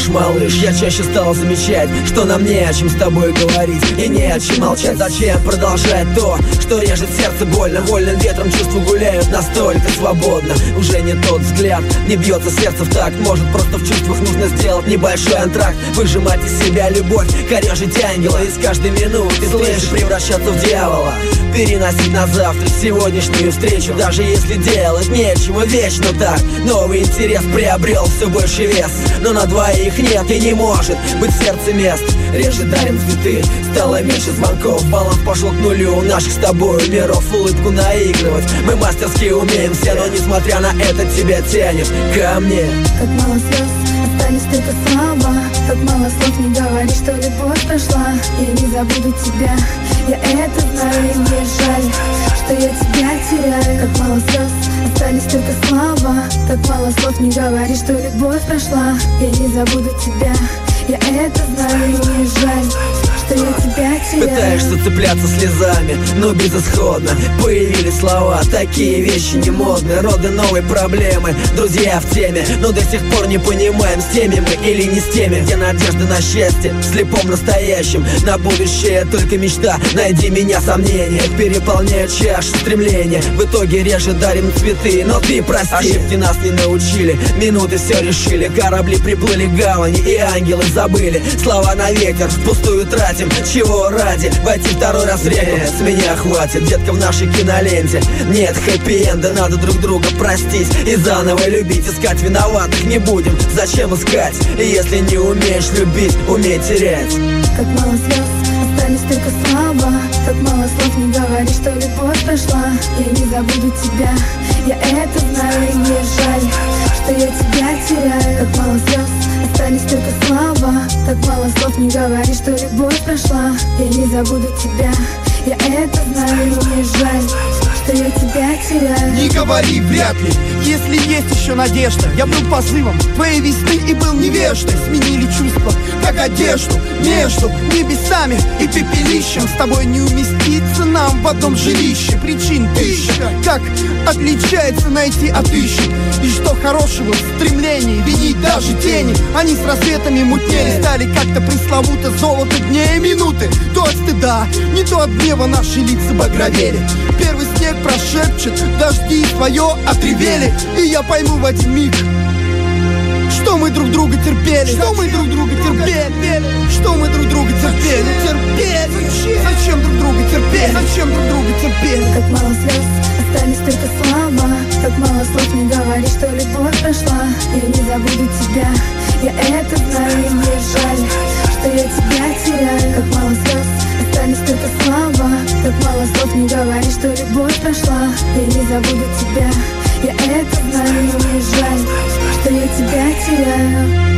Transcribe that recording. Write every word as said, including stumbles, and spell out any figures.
знаешь, малыш, я чаще стал замечать, что нам не о чем с тобой говорить и не о чем молчать. Зачем продолжать то, что режет сердце больно? Вольным ветром чувства гуляют настолько свободно. Уже не тот взгляд, не бьется сердце в такт. Может, просто в чувствах нужно сделать небольшой антракт. Выжимать из себя любовь, корежить ангела. И с каждой минуты слышишь превращаться в дьявола. Переносить на завтра сегодняшнюю встречу. Даже если делать нечего, вечно так. Новый интерес приобрел все больше вес. Но на двоих нет и не может быть в сердце мест. Реже дарим цветы, стало меньше звонков. Баланс пошел к нулю у наших с тобой миров. Улыбку наигрывать мы мастерски умеем все. Но несмотря на это тебя тянет ко мне. Как мало слез, остались только слова. Как мало слов, не говори, что любовь прошла. Я не забуду тебя, я это знаю. И мне жаль, что я тебя теряю. Как мало слез, остались только слова. Так мало слов, не говори, что любовь прошла. Я не забуду тебя, я это знаю. И мне жаль, что я тебя теряю. Пытаешься цепляться слезами, но безысходно. Появились слова, такие вещи не модны. Роды новой проблемы, друзья в теме. Но до сих пор не понимаем, с теми мы или не с теми. Где надежда на счастье, в слепом настоящем. На будущее только мечта, найди меня сомнения. Переполняют чашу стремления. В итоге реже дарим цветы, но ты прости. Ошибки нас не научили, минуты все решили. Корабли приплыли к гавани и ангелы забыли. Слова на ветер, впустую тратим. Чего ради? Войти второй раз в реку, с меня хватит, детка, в нашей киноленте. Нет хэппи-энда, надо друг друга простить и заново любить. Искать виноватых не будем, зачем искать? Если не умеешь любить, умей терять. Как мало слез, остались только слова. Как мало слов, не говори, что любовь прошла. Я не забуду тебя, я это знаю. И мне жаль, что я тебя теряю. Как мало слез, остались только слова. Так мало слов, не говори, что любовь прошла. Я не забуду тебя, я это знаю. И мне жаль, что я тебя теряю. Не говори вряд ли, если есть еще надежда. Я был позывом твоей весны и был невеждой. Сменили чувства, как одежду, между небесами и пепелищем. С тобой не уместиться нам в одном жилище. Причин тысяча, как отличается найти отыщем. И что хорошего в стремлении винить даже тени. Они с рассветами мутнели, стали как-то пресловуто золото дней и минуты. То от стыда, не то от гнева наши лица багровели. Первый снег прошепчет, дожди твое отревели. И я пойму в один миг, что мы друг друга терпели. Что мы друг друга терпели. Что мы друг друга терпели. Терпели. Зачем друг друга терпели? Зачем друг друга терпели? Как мало слез, остались только слова. Как мало слов, не говори, что любовь прошла. Я не забуду тебя, я это знаю. И мне жаль, что я тебя теряю. Как мало слез, остались только слова. Так мало слов, не говори, что любовь прошла. Я не забуду тебя, я это знаю. И мне жаль, что я тебя теряю.